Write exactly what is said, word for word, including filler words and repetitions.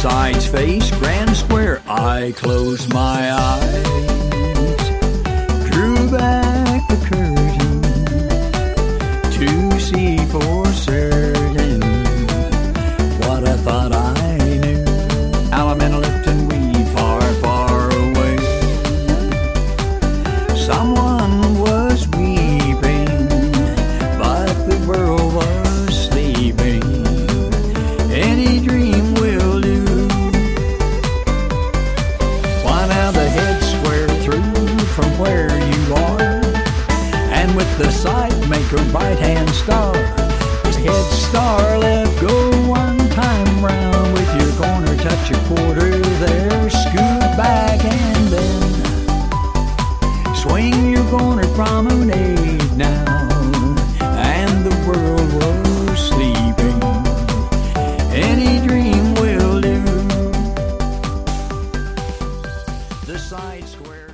sides face grand square. I closed my eyes, drew back the curtain to see for certain what I thought I knew. Alameda, Lipton, Weed, far, far away. Someone was weeping, but the world was sleeping. Any dream will do. Why now the head square through from where you are, and with the side make a right hand star. His head star left go one time round, with your corner touch a quarter there, scoot back and then swing your corner promenade now. And the world was sleeping. Any dream will do. The side square.